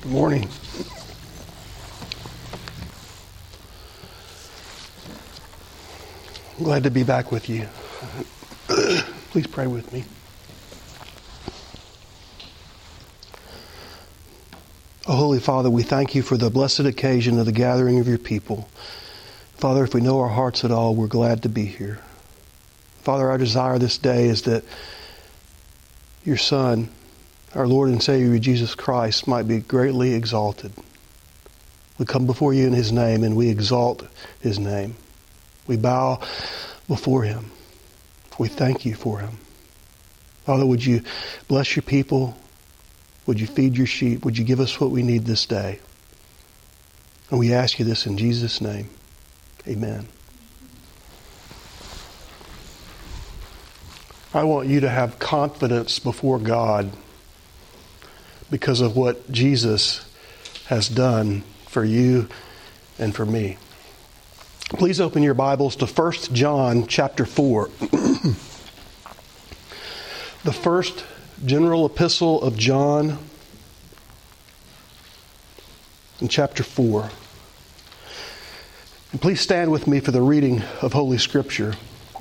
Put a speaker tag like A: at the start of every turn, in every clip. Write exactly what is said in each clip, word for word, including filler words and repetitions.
A: Good morning. I'm glad to be back with you. Please pray with me. Oh, Holy Father, we thank you for the blessed occasion of the gathering of your people. Father, if we know our hearts at all, we're glad to be here. Father, our desire this day is that your Son, our Lord and Savior Jesus Christ, might be greatly exalted. We come before you in his name and we exalt his name. We bow before him. We thank you for him. Father, would you bless your people? Would you feed your sheep? Would you give us what we need this day? And we ask you this in Jesus' name. Amen. I want you to have confidence before God because of what Jesus has done for you and for me. Please open your Bibles to First John chapter four. The first general epistle of John in chapter four. And please stand with me for the reading of Holy Scripture.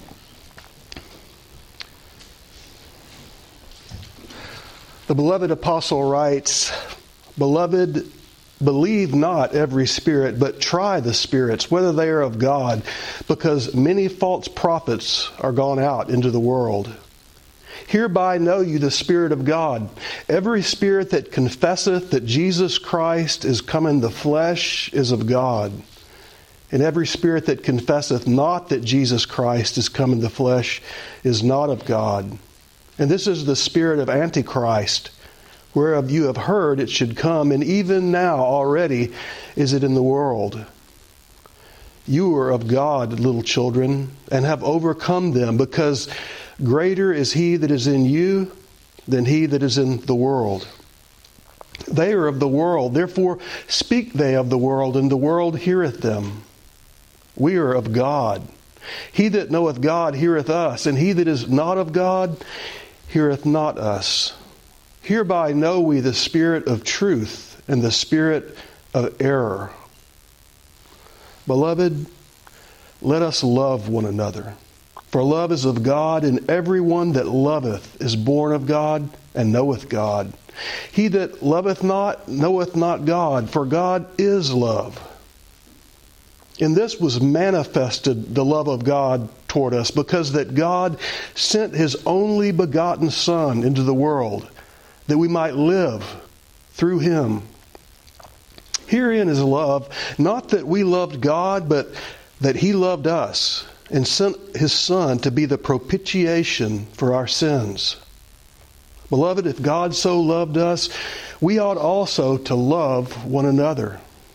A: The beloved apostle writes, "Beloved, believe not every spirit, but try the spirits, whether they are of God, because many false prophets are gone out into the world. Hereby know you the Spirit of God. Every spirit that confesseth that Jesus Christ is come in the flesh is of God. And every spirit that confesseth not that Jesus Christ is come in the flesh is not of God. And this is the spirit of Antichrist, whereof you have heard it should come, and even now already is it in the world. You are of God, little children, and have overcome them, because greater is he that is in you than he that is in the world. They are of the world, therefore speak they of the world, and the world heareth them. We are of God. He that knoweth God heareth us, and he that is not of God heareth not us. Hereby know we the spirit of truth and the spirit of error. Beloved, let us love one another. For love is of God, and every one that loveth is born of God and knoweth God. He that loveth not knoweth not God, for God is love. In this was manifested the love of God toward us, because that God sent his only begotten Son into the world, that we might live through him. Herein is love, not that we loved God, but that he loved us, and sent his Son to be the propitiation for our sins. Beloved, if God so loved us, we ought also to love one another.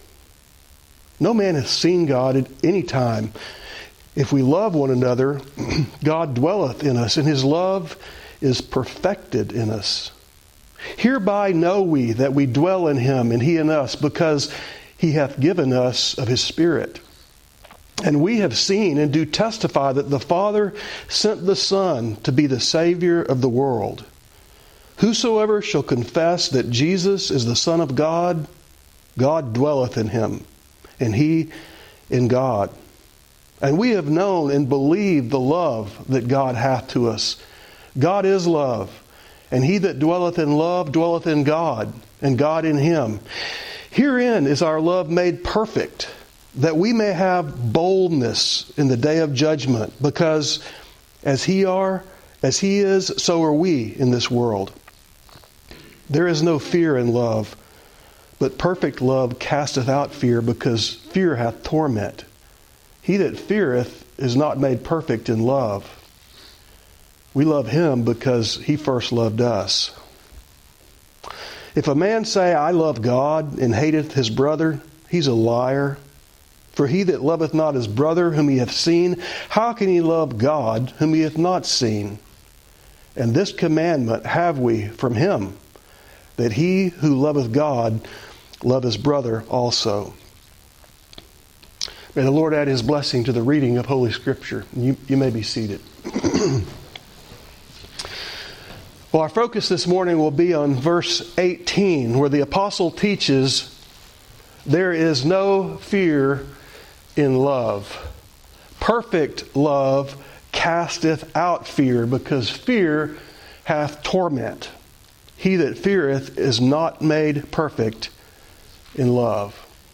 A: No man has seen God at any time. If we love one another, God dwelleth in us, and his love is perfected in us. Hereby know we that we dwell in him, and he in us, because he hath given us of his Spirit. And we have seen and do testify that the Father sent the Son to be the Savior of the world. Whosoever shall confess that Jesus is the Son of God, God dwelleth in him, and he in God. And we have known and believed the love that God hath to us. God is love, and he that dwelleth in love dwelleth in God, and God in him. Herein is our love made perfect, that we may have boldness in the day of judgment, because as he are, as he is, so are we in this world. There is no fear in love, but perfect love casteth out fear, because fear hath torment. He that feareth is not made perfect in love. We love him because he first loved us. If a man say, I love God, and hateth his brother, he's a liar. For he that loveth not his brother whom he hath seen, how can he love God whom he hath not seen? And this commandment have we from him, that he who loveth God love his brother also. May the Lord add his blessing to the reading of Holy Scripture. You, you may be seated. Well, our focus this morning will be on verse eighteen, where the apostle teaches, there is no fear in love. Perfect love casteth out fear, because fear hath torment. He that feareth is not made perfect in love.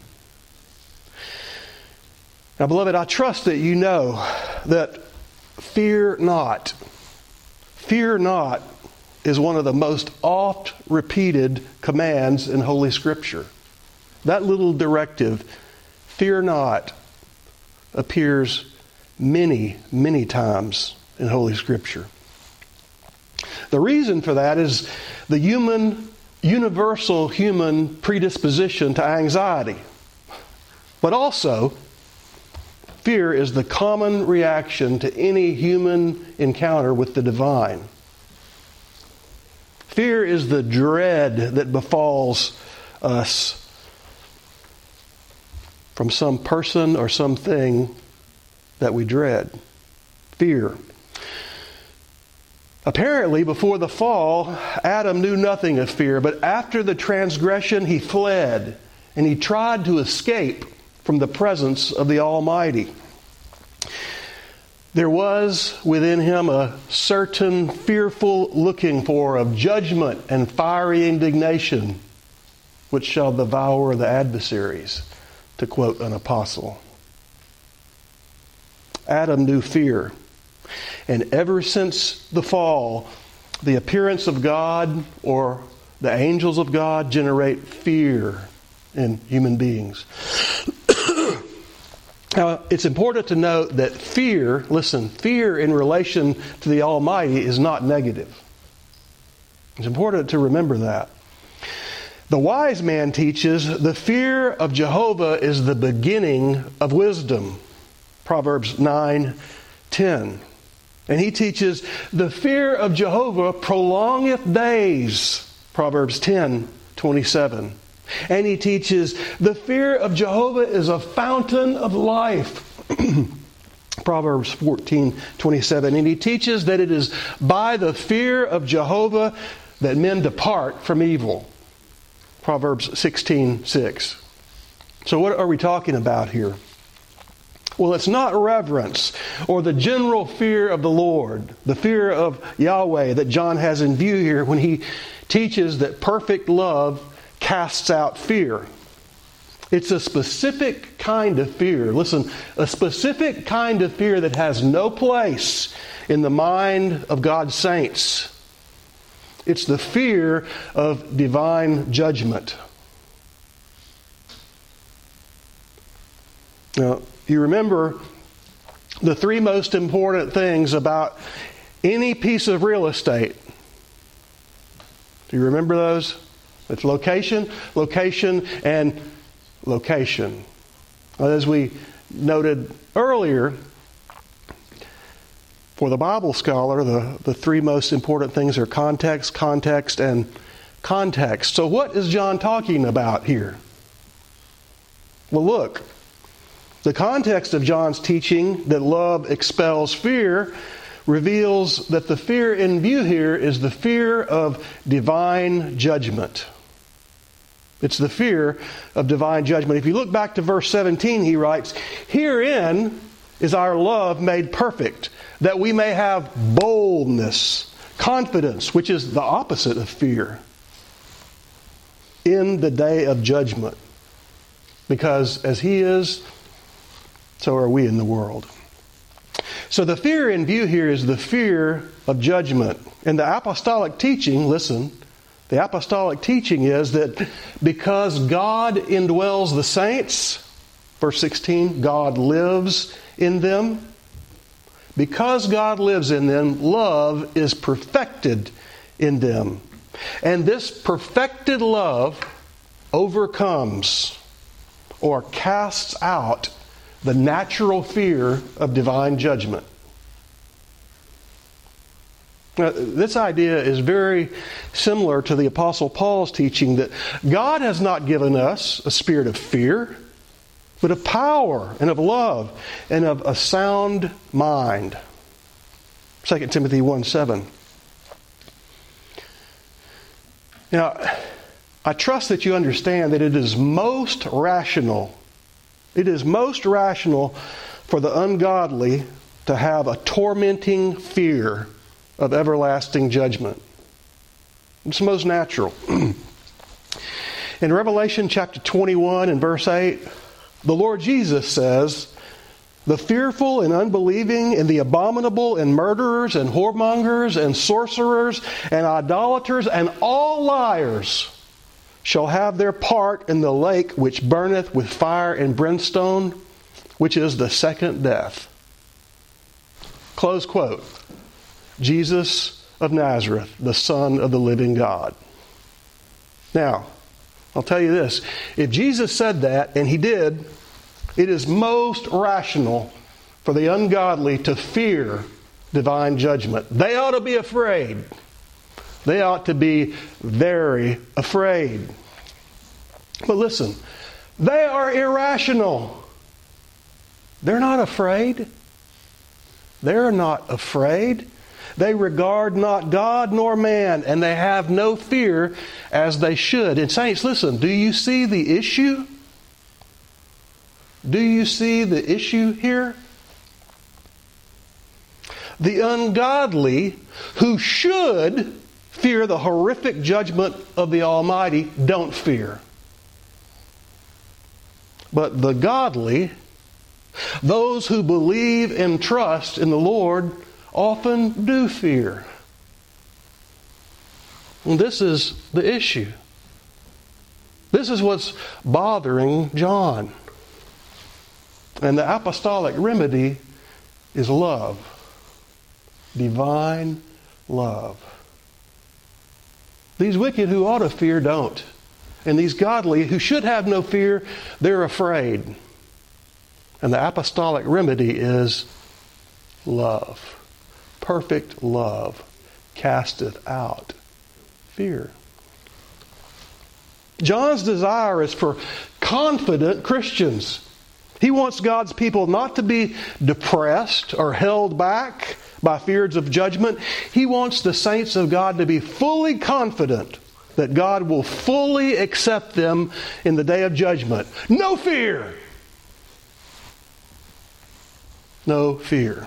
A: Now, beloved, I trust that you know that fear not, fear not is one of the most oft repeated commands in Holy Scripture. That little directive, fear not, appears many, many times in Holy Scripture. The reason for that is the human, universal human predisposition to anxiety. But also, fear is the common reaction to any human encounter with the divine. Fear is the dread that befalls us from some person or something that we dread. Fear. Apparently, before the fall, Adam knew nothing of fear, but after the transgression, he fled, and he tried to escape from the presence of the Almighty. There was within him a certain fearful looking for of judgment and fiery indignation, which shall devour the adversaries, to quote an apostle. Adam knew fear. And ever since the fall, the appearance of God or the angels of God generate fear in human beings. Now, it's important to note that fear, listen, fear in relation to the Almighty is not negative. It's important to remember that. The wise man teaches the fear of Jehovah is the beginning of wisdom. Proverbs nine ten. And he teaches the fear of Jehovah prolongeth days. Proverbs ten twenty-seven. And he teaches the fear of Jehovah is a fountain of life. Proverbs fourteen twenty-seven. And he teaches that it is by the fear of Jehovah that men depart from evil. Proverbs sixteen six. So what are we talking about here? Well, it's not reverence or the general fear of the Lord, the fear of Yahweh that John has in view here when he teaches that perfect love casts out fear. It's a specific kind of fear. Listen, a specific kind of fear that has no place in the mind of God's saints. It's the fear of divine judgment. Now, you remember the three most important things about any piece of real estate. Do you remember those? It's location, location, and location. As we noted earlier, for the Bible scholar, the, the three most important things are context, context, and context. So what is John talking about here? Well, look. The context of John's teaching that love expels fear reveals that the fear in view here is the fear of divine judgment. It's the fear of divine judgment. If you look back to verse seventeen, he writes, herein is our love made perfect, that we may have boldness, confidence, which is the opposite of fear, in the day of judgment. Because as he is, so are we in the world. So the fear in view here is the fear of judgment. And the apostolic teaching, listen, the apostolic teaching is that because God indwells the saints, verse sixteen, God lives in them. Because God lives in them, love is perfected in them. And this perfected love overcomes or casts out the natural fear of divine judgment. Now, this idea is very similar to the Apostle Paul's teaching that God has not given us a spirit of fear, but of power and of love and of a sound mind. Second Timothy one seven. Now, I trust that you understand that it is most rational, it is most rational for the ungodly to have a tormenting fear of everlasting judgment. It's most natural. In Revelation chapter twenty-one and verse eight, the Lord Jesus says, "The fearful and unbelieving and the abominable and murderers and whoremongers and sorcerers and idolaters and all liars shall have their part in the lake which burneth with fire and brimstone, which is the second death." Close quote. Jesus of Nazareth, the Son of the living God. Now, I'll tell you this. If Jesus said that, and He did, it is most rational for the ungodly to fear divine judgment. They ought to be afraid. They ought to be very afraid. But listen, they are irrational. They're not afraid. They're not afraid. They regard not God nor man, and they have no fear as they should. And saints, listen, do you see the issue? Do you see the issue here? The ungodly who should fear the horrific judgment of the Almighty don't fear. But the godly, those who believe and trust in the Lord, often do fear. And this is the issue. This is what's bothering John. And the apostolic remedy is love. Divine love. These wicked who ought to fear don't. And these godly who should have no fear, they're afraid. And the apostolic remedy is love. Perfect love casteth out fear. John's desire is for confident Christians. He wants God's people not to be depressed or held back by fears of judgment. He wants the saints of God to be fully confident that God will fully accept them in the day of judgment. No fear! No fear.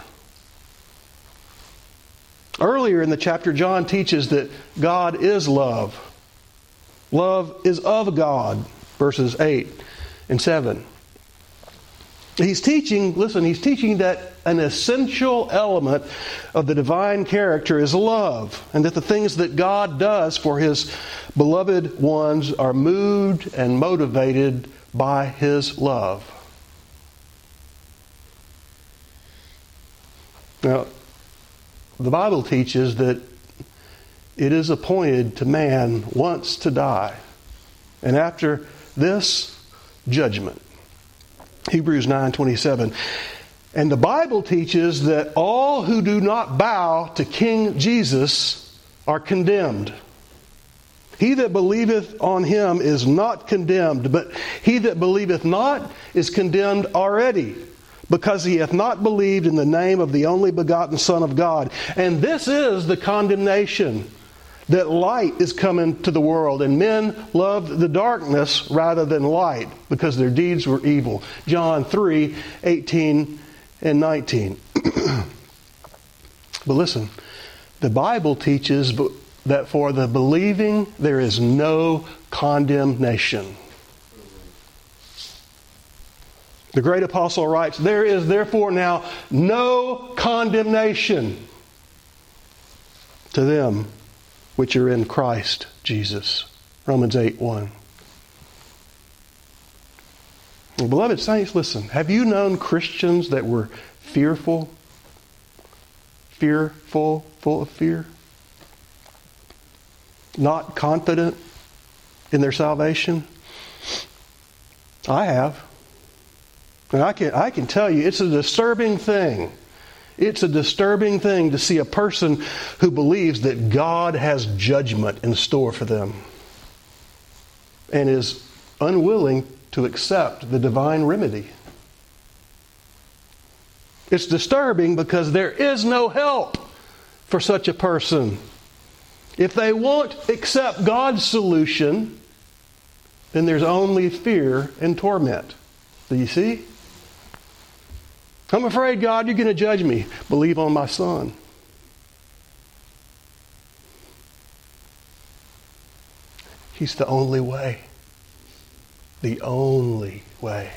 A: Earlier in the chapter, John teaches that God is love. Love is of God, verses eight and seven. He's teaching, listen, he's teaching that an essential element of the divine character is love, and that the things that God does for His beloved ones are moved and motivated by His love. Now, the Bible teaches that it is appointed to man once to die, and after this, judgment. Hebrews nine twenty-seven. And the Bible teaches that all who do not bow to King Jesus are condemned. He that believeth on Him is not condemned, but he that believeth not is condemned already, because he hath not believed in the name of the only begotten Son of God. And this is the condemnation, that light is come into the world, and men loved the darkness rather than light, because their deeds were evil. John three eighteen and nineteen. But listen, the Bible teaches that for the believing there is no condemnation. The great apostle writes, "There is therefore now no condemnation to them which are in Christ Jesus." Romans eight one. Well, beloved saints, listen. Have you known Christians that were fearful? Fearful, full of fear? Not confident in their salvation? I have. And I can, I can tell you, it's a disturbing thing. It's a disturbing thing to see a person who believes that God has judgment in store for them and is unwilling to accept the divine remedy. It's disturbing because there is no help for such a person. If they won't accept God's solution, then there's only fear and torment. Do you see? I'm afraid, God, you're going to judge me. Believe on my Son. He's the only way. The only way.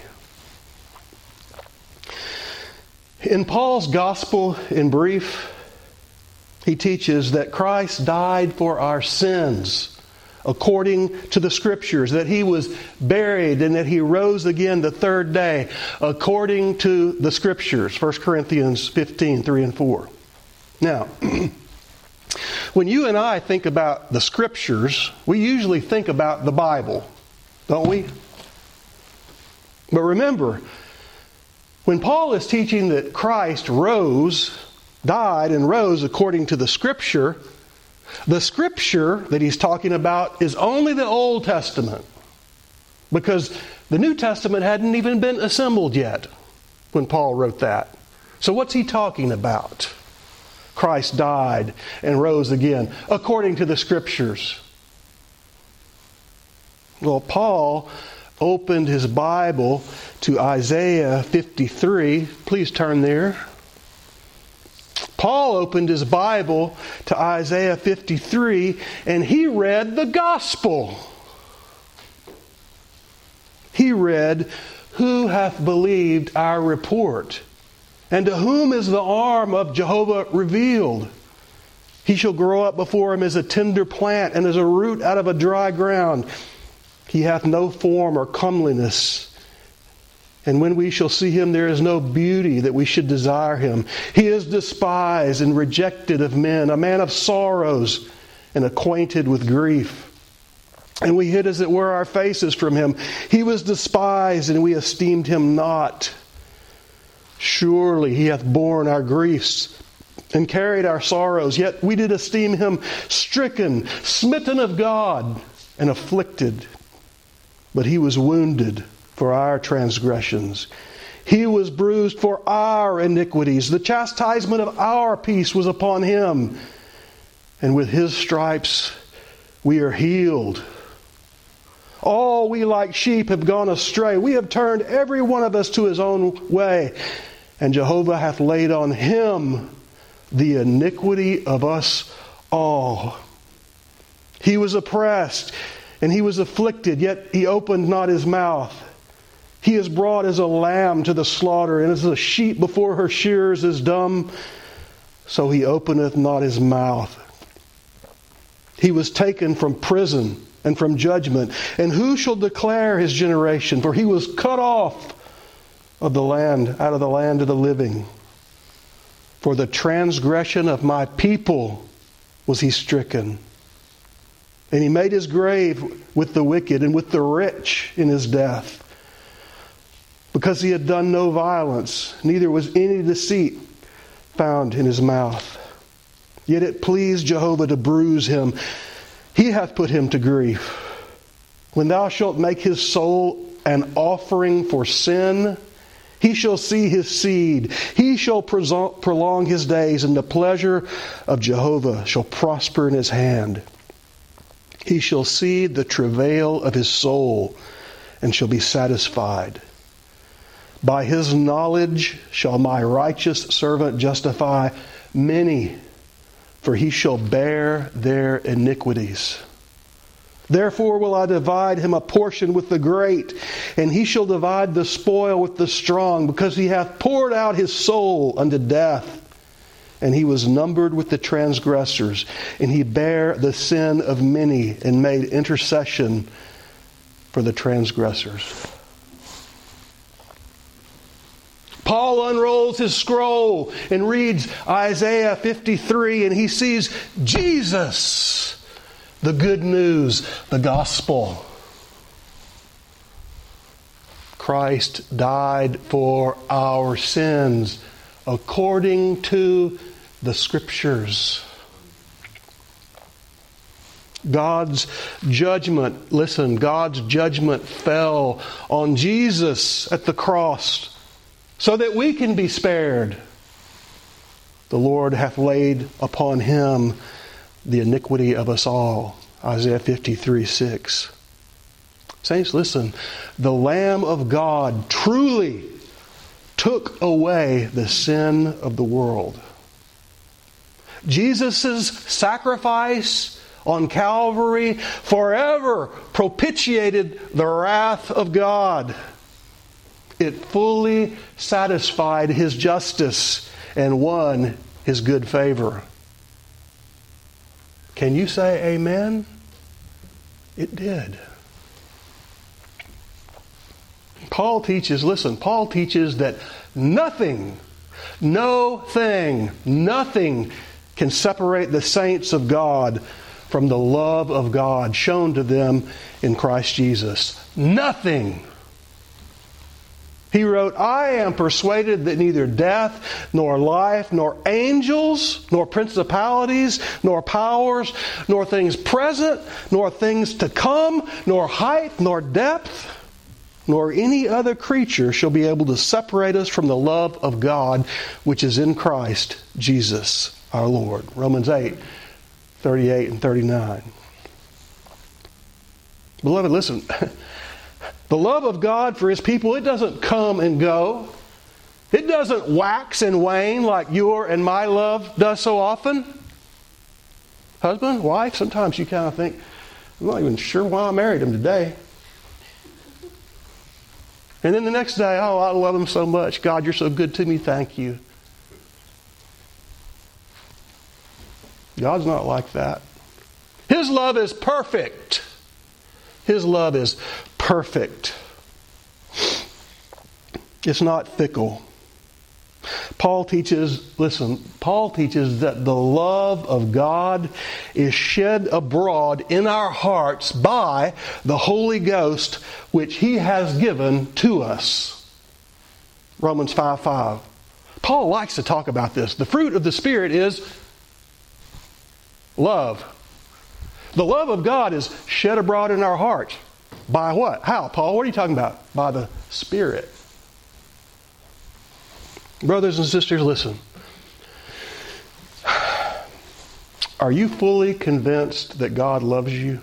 A: In Paul's gospel, in brief, he teaches that Christ died for our sins according to the Scriptures, that He was buried and that He rose again the third day according to the Scriptures. First Corinthians fifteen, three and four. Now, when you and I think about the Scriptures, we usually think about the Bible, don't we? But remember, when Paul is teaching that Christ rose, died and rose according to the Scripture, the Scripture that he's talking about is only the Old Testament, because the New Testament hadn't even been assembled yet when Paul wrote that. So what's he talking about? Christ died and rose again according to the Scriptures. Well, Paul opened his Bible to Isaiah fifty-three. Please turn there. Paul opened his Bible to Isaiah fifty-three, and he read the gospel. He read, "Who hath believed our report? And to whom is the arm of Jehovah revealed? He shall grow up before him as a tender plant, and as a root out of a dry ground. He hath no form or comeliness. And when we shall see him, there is no beauty that we should desire him. He is despised and rejected of men, a man of sorrows and acquainted with grief. And we hid, as it were, our faces from him. He was despised, and we esteemed him not. Surely he hath borne our griefs and carried our sorrows. Yet we did esteem him stricken, smitten of God, and afflicted. But he was wounded for our transgressions. He was bruised for our iniquities. The chastisement of our peace was upon him. And with his stripes we are healed. All we like sheep have gone astray. We have turned every one of us to his own way. And Jehovah hath laid on him the iniquity of us all. He was oppressed and he was afflicted, yet he opened not his mouth. He is brought as a lamb to the slaughter, and as a sheep before her shearers is dumb, so he openeth not his mouth. He was taken from prison and from judgment. And who shall declare his generation? For he was cut off of the land, out of the land of the living. For the transgression of my people was he stricken. And he made his grave with the wicked and with the rich in his death. Because he had done no violence, neither was any deceit found in his mouth. Yet it pleased Jehovah to bruise him. He hath put him to grief. When thou shalt make his soul an offering for sin, he shall see his seed. He shall prolong his days, and the pleasure of Jehovah shall prosper in his hand. He shall see the travail of his soul, and shall be satisfied. By his knowledge shall my righteous servant justify many, for he shall bear their iniquities. Therefore will I divide him a portion with the great, and he shall divide the spoil with the strong, because he hath poured out his soul unto death. And he was numbered with the transgressors, and he bare the sin of many, and made intercession for the transgressors. Paul unrolls his scroll and reads Isaiah fifty-three, and he sees Jesus, the good news, the gospel. Christ died for our sins according to the Scriptures. God's judgment, listen, God's judgment fell on Jesus at the cross, so that we can be spared. The Lord hath laid upon him the iniquity of us all. Isaiah fifty-three six. Saints, listen. The Lamb of God truly took away the sin of the world. Jesus' sacrifice on Calvary forever propitiated the wrath of God. It fully satisfied His justice and won His good favor. Can you say amen? It did. Paul teaches, listen, Paul teaches that nothing, no thing, nothing can separate the saints of God from the love of God shown to them in Christ Jesus. Nothing. He wrote, I am persuaded that neither death, nor life, nor angels, nor principalities, nor powers, nor things present, nor things to come, nor height, nor depth, nor any other creature shall be able to separate us from the love of God, which is in Christ Jesus our Lord. Romans eight, thirty-eight and thirty-nine. Beloved, listen. The love of God for His people, it doesn't come and go. It doesn't wax and wane like your and my love does so often. Husband, wife, sometimes you kind of think, I'm not even sure why I married him today. And then the next day, oh, I love him so much. God, you're so good to me. Thank you. God's not like that. His love is perfect. His love is perfect. It's not fickle. Paul teaches, listen, Paul teaches that the love of God is shed abroad in our hearts by the Holy Ghost, which He has given to us. Romans five five. Paul likes to talk about this. The fruit of the Spirit is love. The love of God is shed abroad in our hearts. By what? How, Paul? What are you talking about? By the Spirit. Brothers and sisters, listen. Are you fully convinced that God loves you?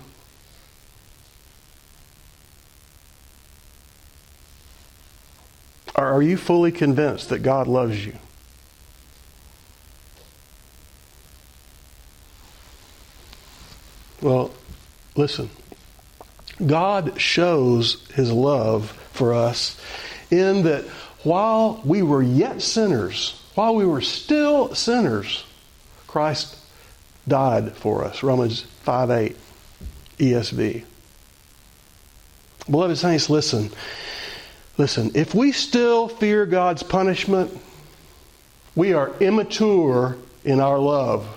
A: Or are you fully convinced that God loves you? Well, listen. God shows His love for us in that while we were yet sinners, while we were still sinners, Christ died for us. Romans five eight, E S V. Beloved saints, listen. Listen, if we still fear God's punishment, we are immature in our love.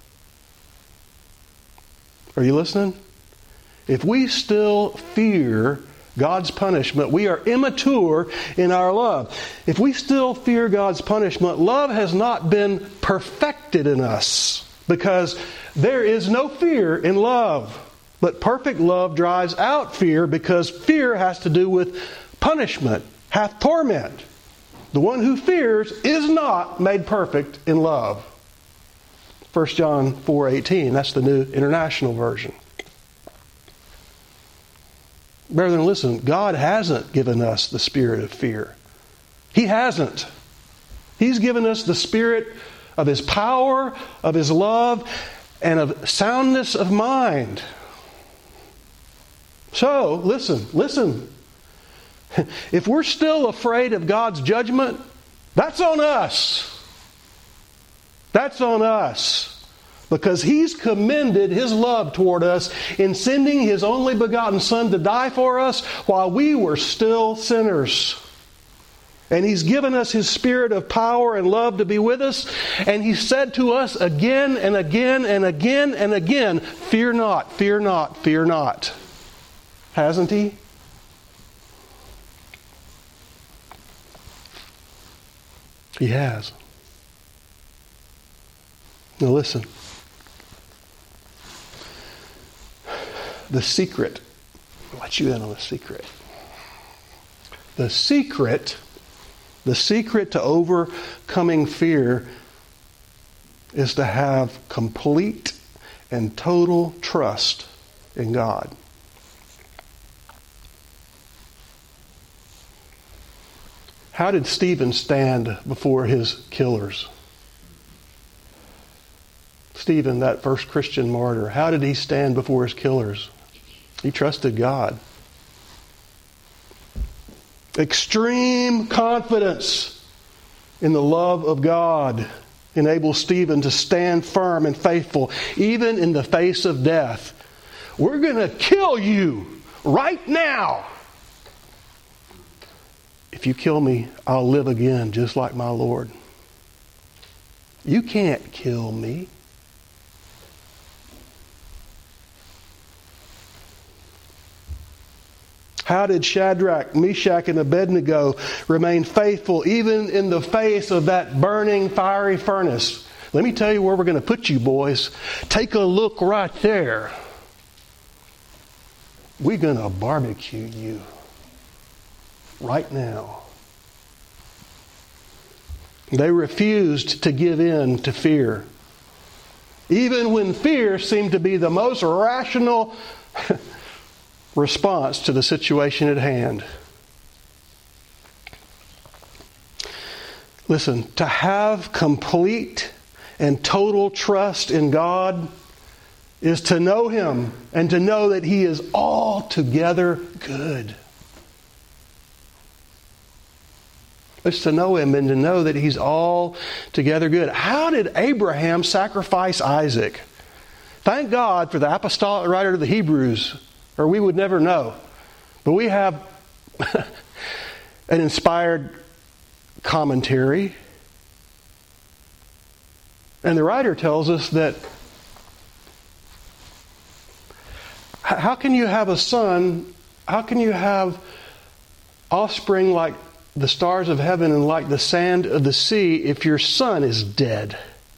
A: Are you listening? If we still fear God's punishment, we are immature in our love. If we still fear God's punishment, love has not been perfected in us, because there is no fear in love. But perfect love drives out fear, because fear has to do with punishment, hath torment. The one who fears is not made perfect in love. First John four eighteen, that's the New International Version. Brethren, listen, God hasn't given us the spirit of fear. He hasn't. He's given us the spirit of His power, of His love, and of soundness of mind. So, listen, listen. If we're still afraid of God's judgment, that's on us. That's on us. Because He's commended His love toward us in sending His only begotten Son to die for us while we were still sinners. And He's given us His Spirit of power and love to be with us. And He said to us again and again and again and again, fear not, fear not, fear not. Hasn't He? He has. Now listen. The secret. I'll let you in on the secret. The secret, the secret to overcoming fear is to have complete and total trust in God. How did Stephen stand before his killers? Stephen, that first Christian martyr, how did he stand before his killers? He trusted God. Extreme confidence in the love of God enables Stephen to stand firm and faithful, even in the face of death. We're going to kill you right now. If you kill me, I'll live again just like my Lord. You can't kill me. How did Shadrach, Meshach, and Abednego remain faithful even in the face of that burning fiery furnace? Let me tell you where we're going to put you, boys. Take a look right there. We're going to barbecue you right now. They refused to give in to fear. Even when fear seemed to be the most rational response to the situation at hand. Listen, to have complete and total trust in God is to know Him and to know that He is altogether good. It's to know Him and to know that He's altogether good. How did Abraham sacrifice Isaac? Thank God for the apostolic writer to the Hebrews, or we would never know. But we have an inspired commentary. And the writer tells us that how can you have a son, how can you have offspring like the stars of heaven and like the sand of the sea if your son is dead?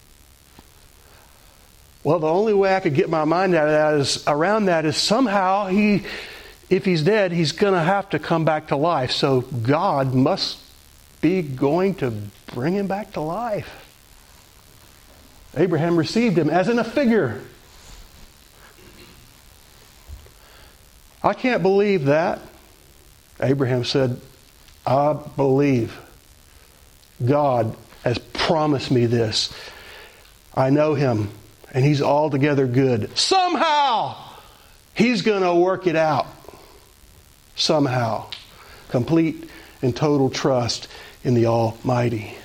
A: Well, the only way I could get my mind out of that is around that is somehow he, if he's dead, he's going to have to come back to life. So God must be going to bring him back to life. Abraham received him as in a figure. I can't believe that. Abraham said, I believe God has promised me this. I know Him. And He's altogether good. Somehow, He's going to work it out. Somehow. Complete and total trust in the Almighty.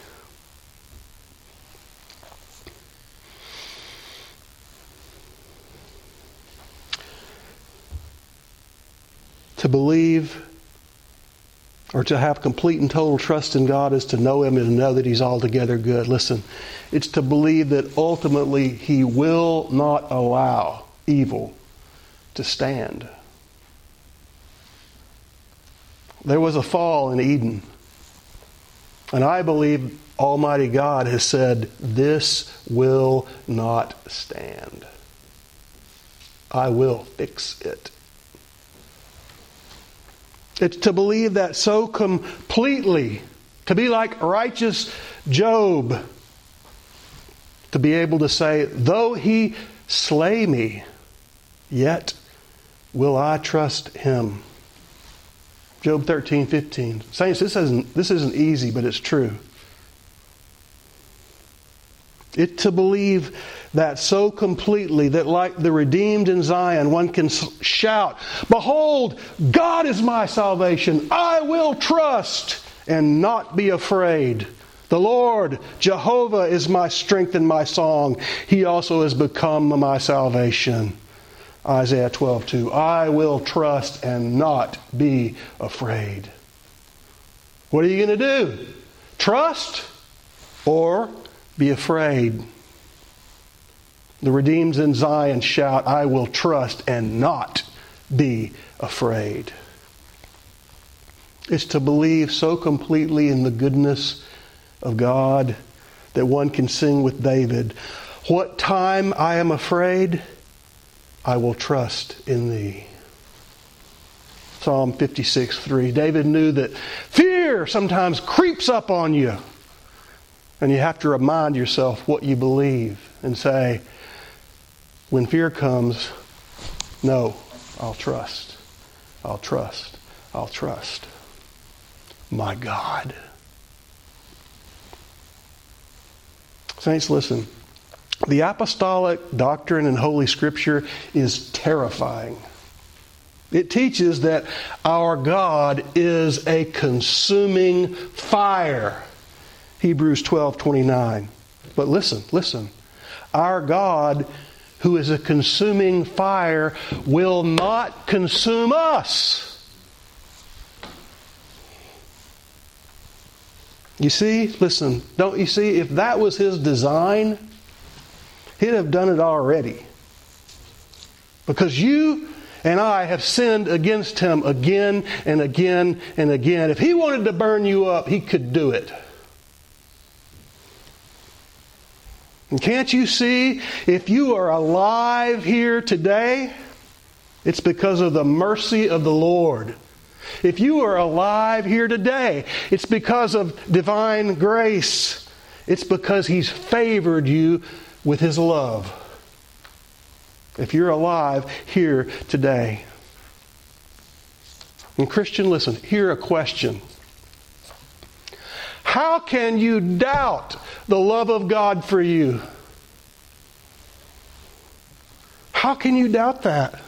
A: To believe or to have complete and total trust in God is to know Him and to know that He's altogether good. Listen, it's to believe that ultimately He will not allow evil to stand. There was a fall in Eden. And I believe Almighty God has said, this will not stand. I will fix it. It's to believe that so completely, to be like righteous Job, to be able to say, though he slay me, yet will I trust him. Job thirteen fifteen. Saints, this isn't, this isn't easy, but it's true. It to believe that so completely that like the redeemed in Zion, one can shout, behold, God is my salvation. I will trust and not be afraid. The Lord, Jehovah, is my strength and my song. He also has become my salvation. Isaiah twelve two. I will trust and not be afraid. What are you going to do? Trust or be afraid? The redeemed in Zion shout, I will trust and not be afraid. It's to believe so completely in the goodness of God that one can sing with David, what time I am afraid, I will trust in Thee. Psalm fifty-six three. David knew that fear sometimes creeps up on you. And you have to remind yourself what you believe and say, when fear comes, no, I'll trust. I'll trust. I'll trust my God. Saints, listen. The apostolic doctrine in Holy Scripture is terrifying. It teaches that our God is a consuming fire. Hebrews twelve twenty-nine. But listen, listen. Our God, who is a consuming fire, will not consume us. You see, listen, don't you see, if that was His design, He'd have done it already. Because you and I have sinned against Him again and again and again. If He wanted to burn you up, He could do it. And can't you see, if you are alive here today, it's because of the mercy of the Lord. If you are alive here today, it's because of divine grace. It's because He's favored you with His love. If you're alive here today. And Christian, listen, hear a question. How can you doubt the love of God for you? How can you doubt that?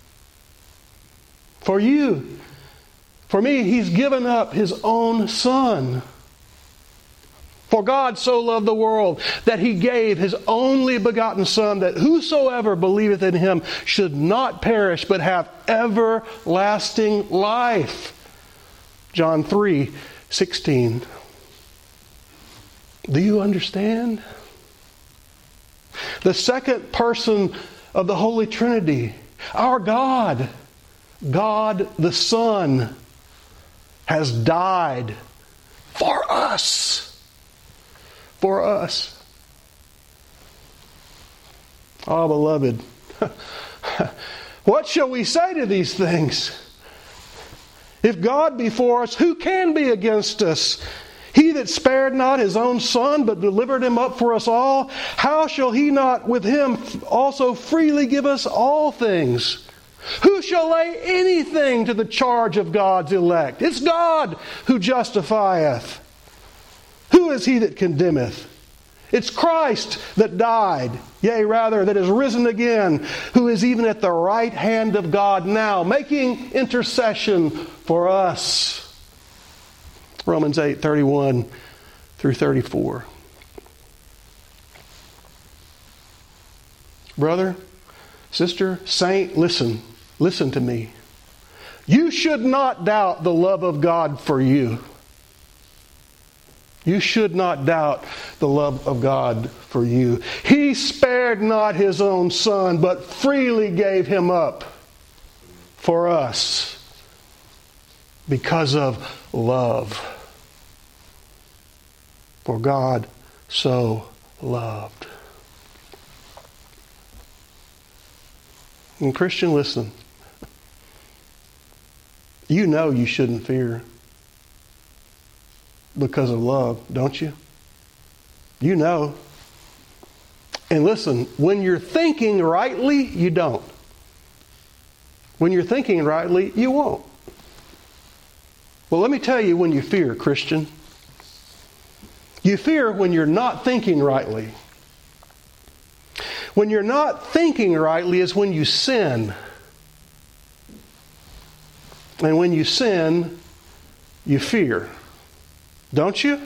A: For you, for me, He's given up His own Son. For God so loved the world that He gave His only begotten Son, that whosoever believeth in Him should not perish but have everlasting life. John three sixteen. Do you understand? The second person of the Holy Trinity, our God, God the Son, has died for us. For us. Oh, beloved, what shall we say to these things? If God be for us, who can be against us? He that spared not His own Son, but delivered Him up for us all, how shall He not with Him also freely give us all things? Who shall lay anything to the charge of God's elect? It's God who justifieth. Who is he that condemneth? It's Christ that died, yea, rather, that is risen again, who is even at the right hand of God now, making intercession for us. Romans eight, thirty-one through thirty-four. Brother, sister, saint, listen. Listen to me. You should not doubt the love of God for you. You should not doubt the love of God for you. He spared not His own Son, but freely gave Him up for us because of love. For God so loved. And Christian, listen. You know you shouldn't fear. Because of love, don't you? You know. And listen, when you're thinking rightly, you don't. When you're thinking rightly, you won't. Well, let me tell you when you fear, Christian. You fear when you're not thinking rightly. When you're not thinking rightly is when you sin. And when you sin, you fear. Don't you?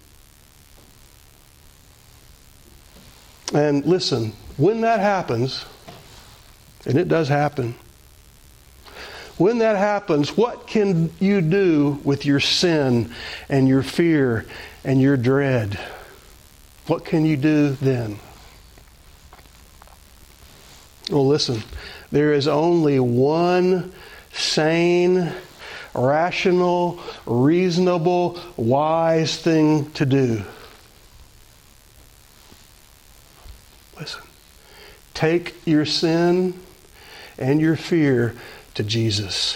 A: And listen, when that happens, and it does happen, when that happens, what can you do with your sin and your fear and your dread? What can you do then? Well, listen, there is only one sane, rational, reasonable, wise thing to do. Listen. Take your sin and your fear to Jesus.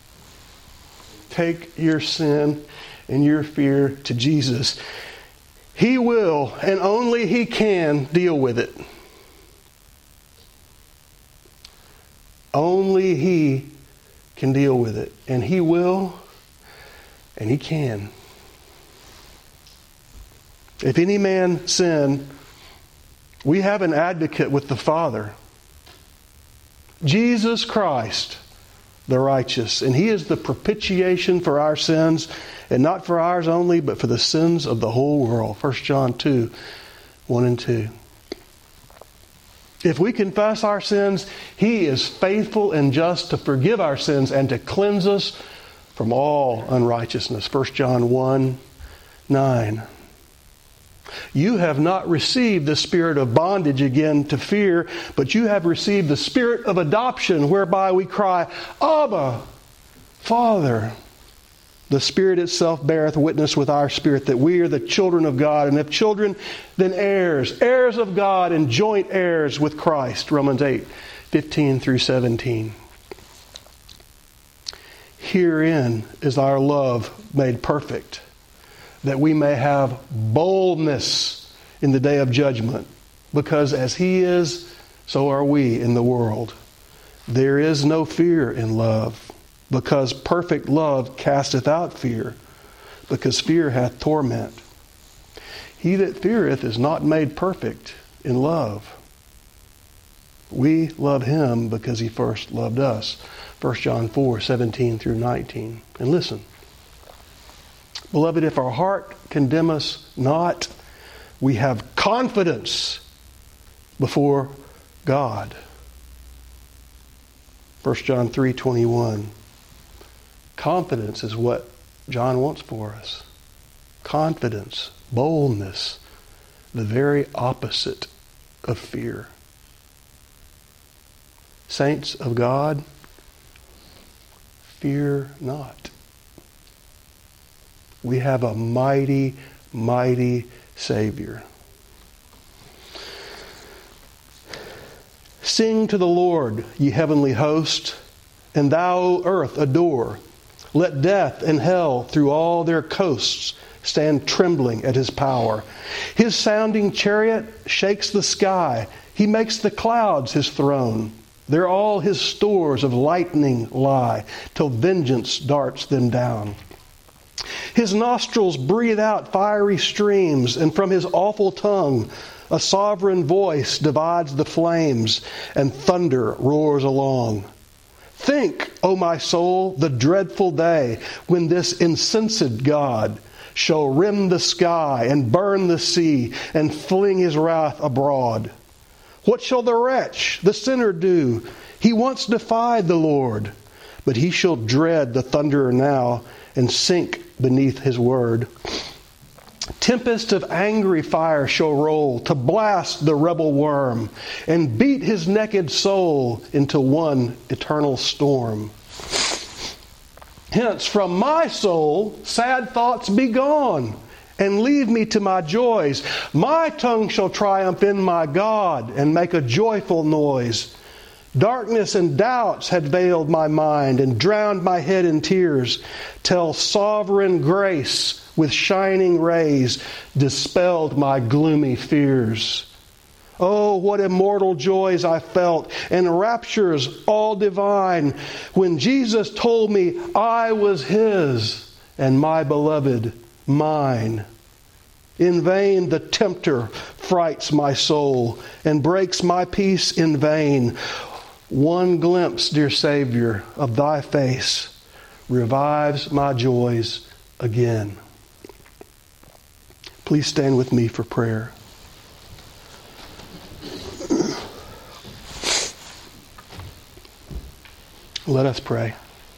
A: Take your sin and your fear to Jesus. He will, and only He can, deal with it. Only He can deal with it. And He will, and He can. If any man sin, we have an advocate with the Father, Jesus Christ, the righteous. And He is the propitiation for our sins, and not for ours only, but for the sins of the whole world. First John two, one and two. If we confess our sins, He is faithful and just to forgive our sins and to cleanse us from all unrighteousness. First John one, nine. You have not received the spirit of bondage again to fear, but you have received the spirit of adoption, whereby we cry, Abba, Father. The Spirit itself beareth witness with our spirit that we are the children of God, and if children, then heirs, heirs of God and joint heirs with Christ. Romans eight, fifteen through seventeen. Herein is our love made perfect, that we may have boldness in the day of judgment, because as He is, so are we in the world. There is no fear in love, because perfect love casteth out fear, because fear hath torment. He that feareth is not made perfect in love. We love Him because He first loved us. First John four, seventeen through nineteen. And listen, beloved, if our heart condemn us not, we have confidence before God. First John three, twenty-one. Confidence is what John wants for us. Confidence, boldness, the very opposite of fear. Saints of God, fear not. We have a mighty, mighty Savior. Sing to the Lord, ye heavenly host, and thou, O earth, adore. Let death and hell through all their coasts stand trembling at His power. His sounding chariot shakes the sky. He makes the clouds His throne. There all His stores of lightning lie, till vengeance darts them down. His nostrils breathe out fiery streams, and from His awful tongue a sovereign voice divides the flames, and thunder roars along. Think, O my soul, the dreadful day when this insensate God shall rend the sky and burn the sea and fling His wrath abroad. What shall the wretch, the sinner, do? He once defied the Lord, but he shall dread the thunderer now and sink beneath His word. Tempest of angry fire shall roll to blast the rebel worm and beat his naked soul into one eternal storm. Hence from my soul sad thoughts be gone, and leave me to my joys. My tongue shall triumph in my God and make a joyful noise. Darkness and doubts had veiled my mind and drowned my head in tears, till sovereign grace with shining rays dispelled my gloomy fears. Oh, what immortal joys I felt, and raptures all divine, when Jesus told me I was His, and my beloved mine. In vain the tempter frights my soul, and breaks my peace in vain. One glimpse, dear Savior, of Thy face revives my joys again. Please stand with me for prayer. Let us pray.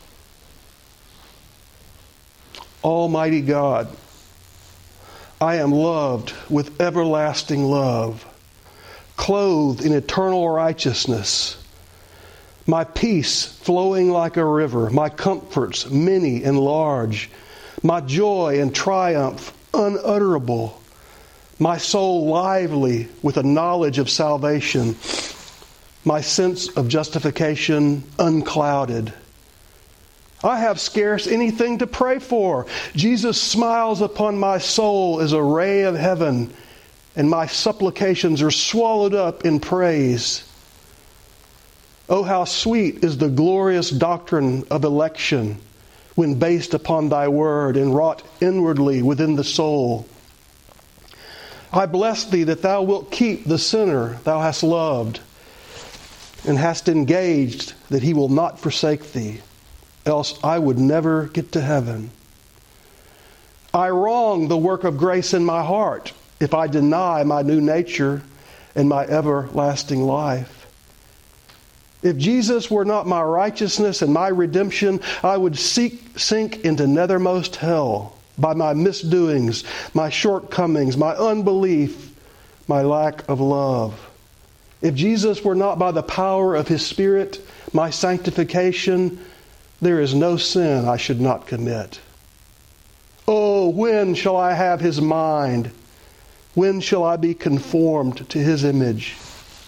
A: Almighty God, I am loved with everlasting love, clothed in eternal righteousness, my peace flowing like a river, my comforts many and large, my joy and triumph unutterable, my soul lively with a knowledge of salvation, my sense of justification unclouded. I have scarce anything to pray for. Jesus smiles upon my soul as a ray of heaven, and my supplications are swallowed up in praise. Oh, how sweet is the glorious doctrine of election when based upon thy word and wrought inwardly within the soul. I bless thee that thou wilt keep the sinner thou hast loved and hast engaged that he will not forsake thee, else I would never get to heaven. I wrong the work of grace in my heart if I deny my new nature and my everlasting life. If Jesus were not my righteousness and my redemption, I would seek, sink into nethermost hell by my misdoings, my shortcomings, my unbelief, my lack of love. If Jesus were not by the power of His Spirit, my sanctification, there is no sin I should not commit. Oh, when shall I have His mind? When shall I be conformed to His image?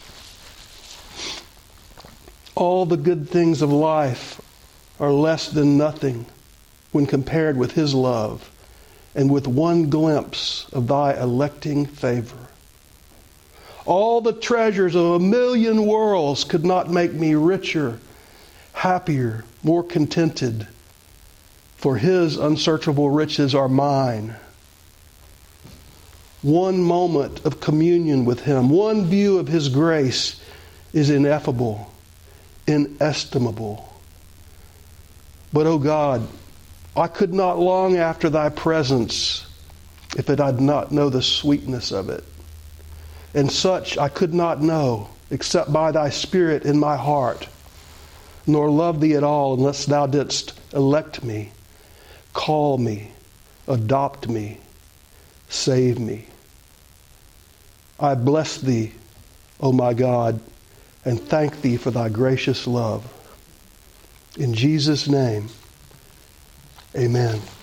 A: All the good things of life are less than nothing when compared with His love and with one glimpse of thy electing favor. All the treasures of a million worlds could not make me richer, happier, more contented, for His unsearchable riches are mine. One moment of communion with Him, one view of His grace is ineffable, inestimable. But, O God, I could not long after thy presence if it I'd not know the sweetness of it. And such I could not know except by thy Spirit in my heart, nor love thee at all unless thou didst elect me, call me, adopt me, save me. I bless thee, O my God, and thank thee for thy gracious love. In Jesus' name, amen.